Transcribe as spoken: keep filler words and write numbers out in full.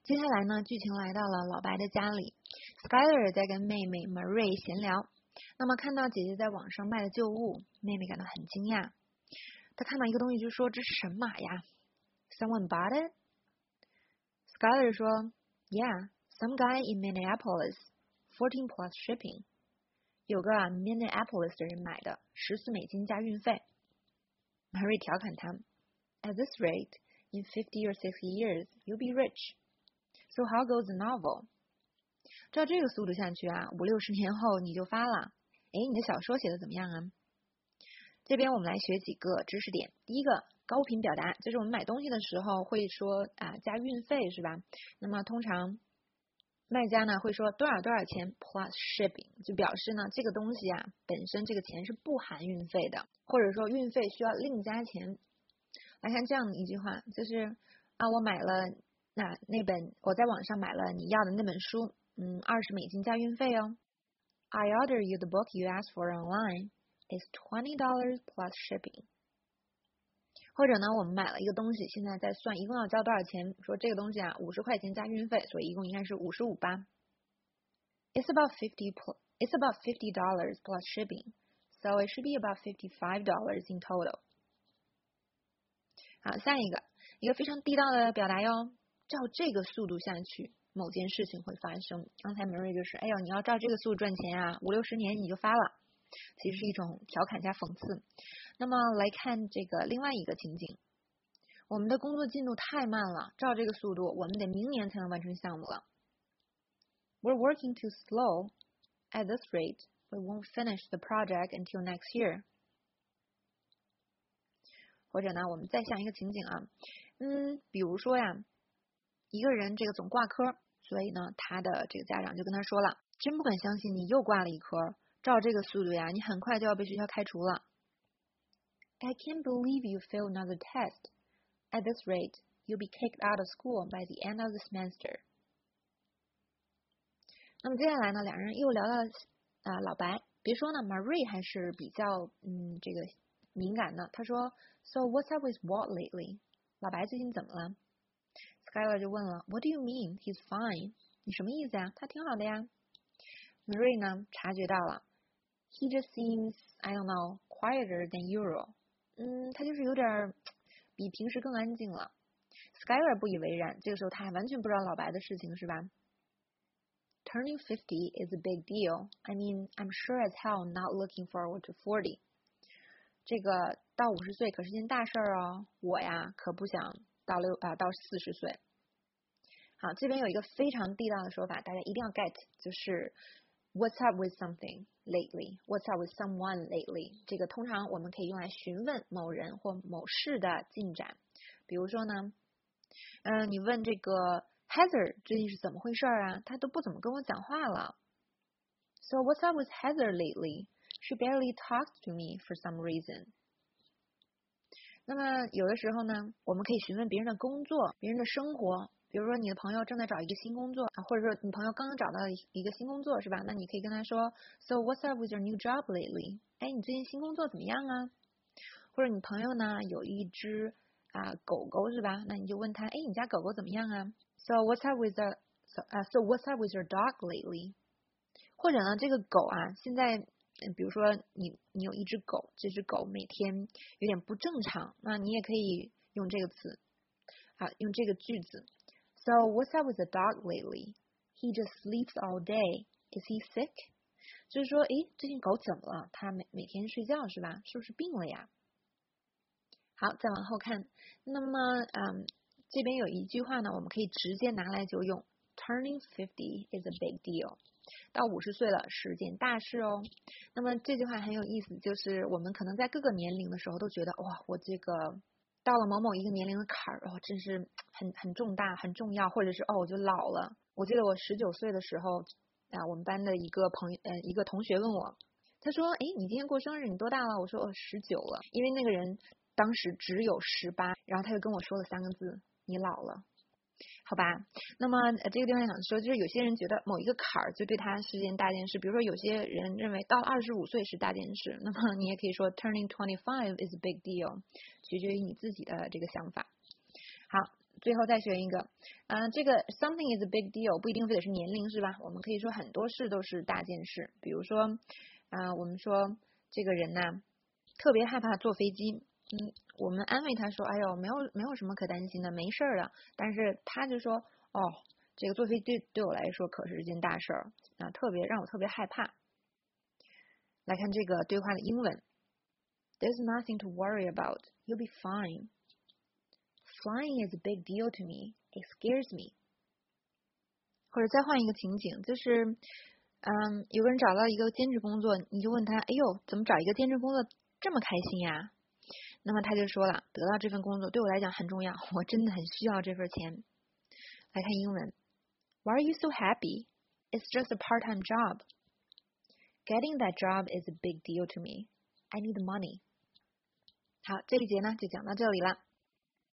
接下来呢，剧情来到了老白的家里 ，Skyler 在跟妹妹 Marie 闲聊。那么看到姐姐在网上卖的旧物，妹妹感到很惊讶。她看到一个东西就说：“这是神马呀 ！”Someone bought it? Skyler 说 ：“Yeah, some guy in Minneapolis, fourteen plus shipping。”有个啊 Minneapolis 的人买的，十四美金加运费。Marie 调侃他 ：“At this rate, in fifty or sixty years, you'll be rich. So how goes the novel?” 照这个速度下去啊，五六十年后你就发了。哎，你的小说写的怎么样啊？这边我们来学几个知识点。第一个，高频表达，就是我们买东西的时候会说啊加运费是吧？那么通常卖家呢会说多少多少钱 plus shipping， 就表示呢这个东西啊本身这个钱是不含运费的，或者说运费需要另加钱。来看这样的一句话，就是啊我买了那那本我在网上买了你要的那本书，嗯二十美金加运费哦。I order you the book you asked for online. It's twenty dollars plus shipping. 或者呢，我们买了一个东西，现在在算一共要交多少钱，说这个东西啊五十块钱加运费，所以一共应该是五十五吧。It's about fifty plus, it's about fifty dollars plus shipping, so it should be about fifty-five dollars in total. 好，下一个，一个非常地道的表达哟，照这个速度下去，某件事情会发生。刚才 Marie 就是，哎呦，你要照这个速度赚钱啊，五六十年你就发了。其实是一种调侃加讽刺。那么来看这个另外一个情景，我们的工作进度太慢了，照这个速度，我们得明年才能完成项目了。We're working too slow. At this rate, we won't finish the project until next year. 或者呢，我们再想一个情景啊，嗯，比如说呀，一个人这个总挂科，所以呢，他的这个家长就跟他说了，真不敢相信你又挂了一科。照这个速度呀，你很快就要被学校开除了。I can't believe you failed another test. At this rate, you'll be kicked out of school by the end of the semester. 那么接下来呢，两人又聊到啊、呃、老白，别说呢 ，Marie 还是比较嗯这个敏感的。他说 ，So what's up with Walt lately? 老白最近怎么了 ？Skyler 就问了 ，What do you mean? He's fine. 你什么意思呀？他挺好的呀。Marie 呢察觉到了。He just seems, I don't know, quieter than usual. 嗯，他就是有点比平时更安静了。Skyler 不以为然，这个时候他还完全不知道老白的事情，是吧 ？Turning fifty is a big deal. I mean, I'm sure as hell not looking forward to forty. 这个到五十岁可是件大事儿哦，我呀可不想到六啊到四十岁。好，这边有一个非常地道的说法，大家一定要 get， 就是。What's up with something lately? What's up with someone lately? 这个通常我们可以用来询问某人或某事的进展。比如说呢，嗯、呃，你问这个 Heather 最近是怎么回事啊？她都不怎么跟我讲话了。So what's up with Heather lately? She barely talks to me for some reason. 那么有的时候呢，我们可以询问别人的工作、别人的生活。比如说你的朋友正在找一个新工作啊，或者说你朋友刚刚找到一个新工作是吧？那你可以跟他说 ，So what's up with your new job lately？ 哎，你最近新工作怎么样啊？或者你朋友呢有一只啊狗狗是吧？那你就问他，哎，你家狗狗怎么样啊 ？So what's up with the so 啊、uh, So what's up with your dog lately？ 或者呢，这个狗啊，现在嗯，比如说你你有一只狗，这只狗每天有点不正常，那你也可以用这个词啊，用这个句子。So what's up with the dog lately? He just sleeps all day. Is he sick? 就是说，诶，最近狗怎么了？它每每天睡觉是吧？是不是病了呀？好，再往后看，那么，嗯，这边有一句话呢，我们可以直接拿来就用。Turning fifty is a big deal. 到五十岁了是件大事哦。那么这句话很有意思，就是我们可能在各个年龄的时候都觉得，哇，我这个。到了某某一个年龄的坎儿，哦，真是很很重大、很重要，或者是哦，我就老了。我记得我十九岁的时候，啊，我们班的一个朋友，呃，一个同学问我，他说，哎，你今天过生日，你多大了？我说，哦，十九了。因为那个人当时只有十八，然后他就跟我说了三个字，你老了。好吧，那么、呃、这个地方想说，就是有些人觉得某一个坎儿就对他是件大件事，比如说有些人认为到二十五岁是大件事，那么你也可以说 turning twenty-five is a big deal， 取决于你自己的这个想法。好， 最后再学一个，啊、呃，这个 something is a big deal 不一定非得是年龄是吧？我们可以说很多事都是大件事，比如说，啊、呃，我们说这个人呢特别害怕坐飞机，嗯，我们安慰他说，哎呦，没有没有什么可担心的，没事的，但是他就说，哦，这个坐飞机对对我来说可是一件大事儿啊，特别让我特别害怕。来看这个对话的英文 ，There's nothing to worry about. You'll be fine. Flying is a big deal to me. It scares me. 或者再换一个情景，就是，嗯，有个人找到一个兼职工作，你就问他，哎呦，怎么找一个兼职工作这么开心呀？那么他就说了，得到这份工作对我来讲很重要，我真的很需要这份钱。来看英文 ，Why are you so happy? It's just a part-time job. Getting that job is a big deal to me. I need money. 好，这一节呢就讲到这里了。